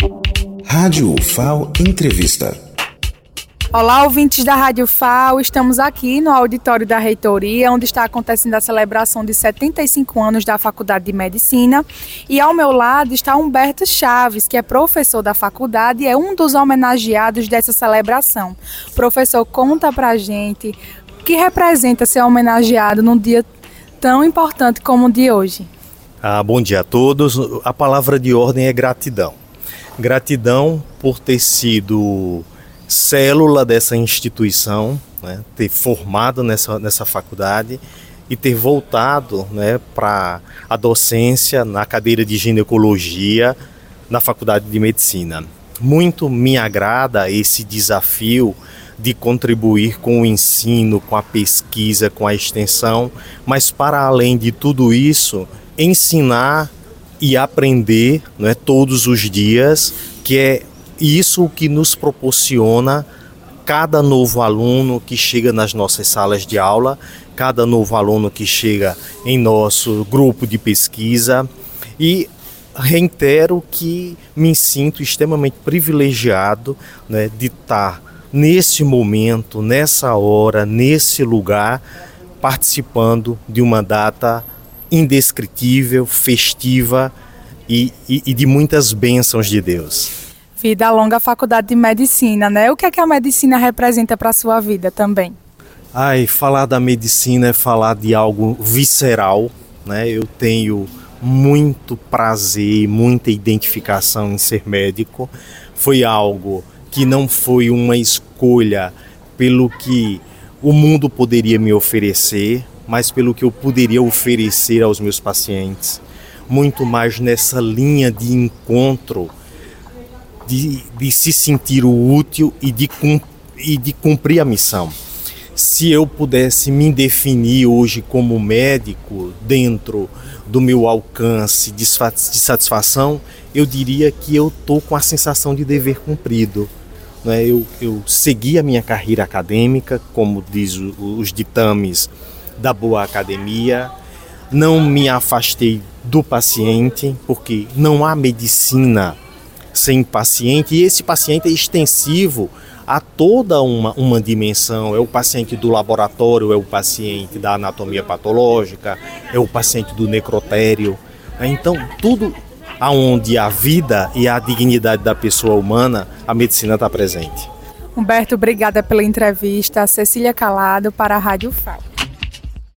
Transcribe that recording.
Rádio UFAO Entrevista. Olá, ouvintes da Rádio UFAO, estamos aqui no auditório da Reitoria, onde está acontecendo a celebração de 75 anos da Faculdade de Medicina, e ao meu lado está Humberto Chaves, que é professor da faculdade e é um dos homenageados dessa celebração. Professor, conta pra gente o que representa ser homenageado num dia tão importante como o de hoje. Bom dia a todos. A palavra de ordem é gratidão. Gratidão por ter sido célula dessa instituição, né, ter formado nessa faculdade e ter voltado, né, para a docência na cadeira de ginecologia na Faculdade de Medicina. Muito me agrada esse desafio de contribuir com o ensino, com a pesquisa, com a extensão, mas para além de tudo isso, ensinar e aprender, né, todos os dias, que é isso que nos proporciona cada novo aluno que chega nas nossas salas de aula, cada novo aluno que chega em nosso grupo de pesquisa. E reitero que me sinto extremamente privilegiado, né, de estar nesse momento, nessa hora, nesse lugar, participando de uma data indescritível, festiva e de muitas bênçãos de Deus. Vida longa à Faculdade de Medicina, né? O que é que a medicina representa para a sua vida também? Falar da medicina é falar de algo visceral, né? Eu tenho muito prazer, muita identificação em ser médico. Foi algo que não foi uma escolha pelo que o mundo poderia me oferecer, mas pelo que eu poderia oferecer aos meus pacientes. Muito mais nessa linha de encontro, de se sentir útil e de cumprir a missão. Se eu pudesse me definir hoje como médico dentro do meu alcance de satisfação, eu diria que eu estou com a sensação de dever cumprido. Eu segui a minha carreira acadêmica, como diz os ditames da boa academia, não me afastei do paciente, porque não há medicina sem paciente, e esse paciente é extensivo a toda uma dimensão. É o paciente do laboratório, é o paciente da anatomia patológica, é o paciente do necrotério. Então, tudo aonde a vida e a dignidade da pessoa humana, a medicina está presente. Humberto, obrigada pela entrevista. Cecília Calado para a Rádio UFAO.